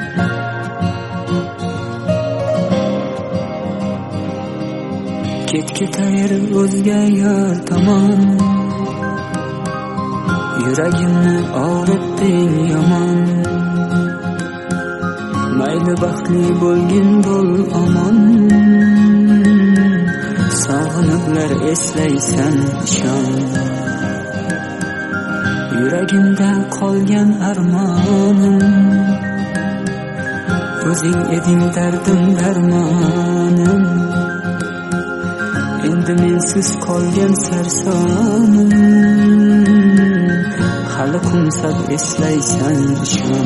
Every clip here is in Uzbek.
Ketayar o'zga yor tomon, yuragimni og'ritding yomon. Mayli baxtli bo'lgin bo'l omon, sog'iniblar eslaysan ishon. Yuragimda qolgan armonim, o'zing eding dardim darmonim. Endi mensiz qolgan sarsonim, hali qo'msab eslaysan ishon.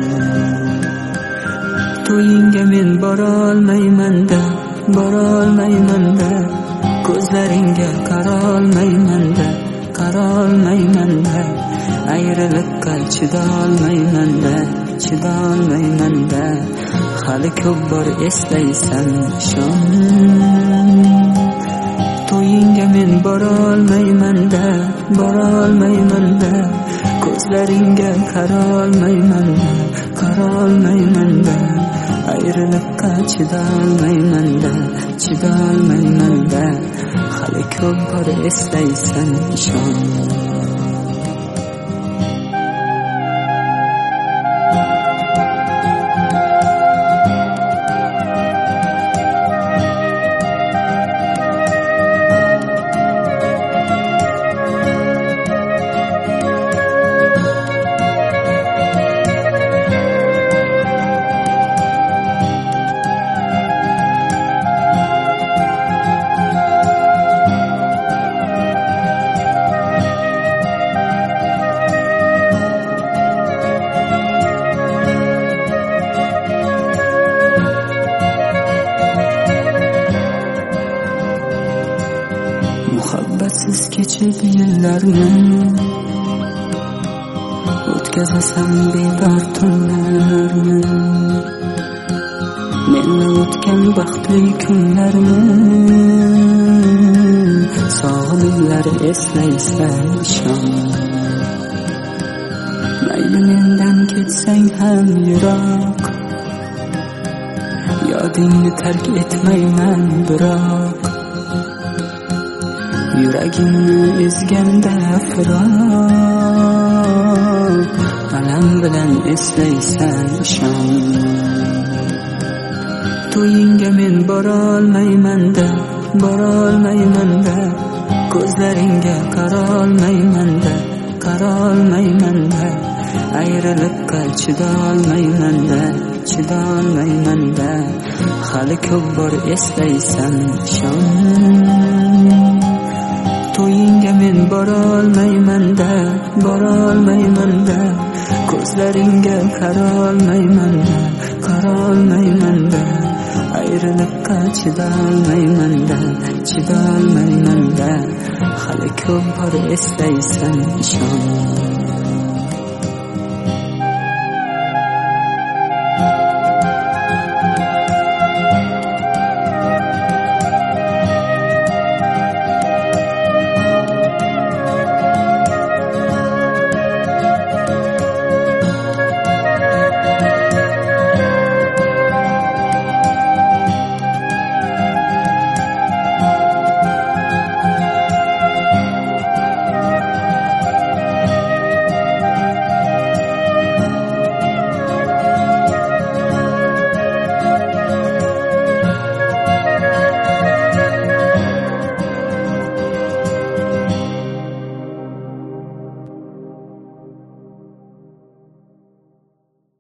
To'yingga men borolmayman-da, borolmayman-da, ko'zlaringga qarolmayman-da, qarolmayman-da, ayrilikqa chidolmayman-da, chidolmayman-da, hali ko'p bor eslaysan ishon. To'yingga men borolmayman-da, borolmayman-da, ko'zlaringga qarolmayman-da, qarolmayman-da, ayrilikqa chidolmayman-da, chidolmayman-da, hali ko'p bor eslaysan ishon. Muhabbatsiz kechib yillarni, o'tkazasan bedor tunlarni. Menla o'tgan baxtli kunlarni, sog'iniblar eslaysan ishon. Mayli mendan ketsang ham yiroq, yodingni tark etmayman biroq. Yuragimni ezganda firoq, alam bilan eslaysan ishon. To'yingga men borolmayman-da, borolmayman-da, ko'zlaringga qarolmayman-da, qarolmayman-da, ayrilikqa chidolmayman-da, chidolmayman-da, hali ko'p bor eslaysan ishon. To'yingga men borolmayman-da, borolmayman-da, ko'zlaringga qarolmayman-da, qarolmayman-da, ayrilikqa chidolmayman-da, chidolmayman-da, hali ko'p bor eslaysan ishon.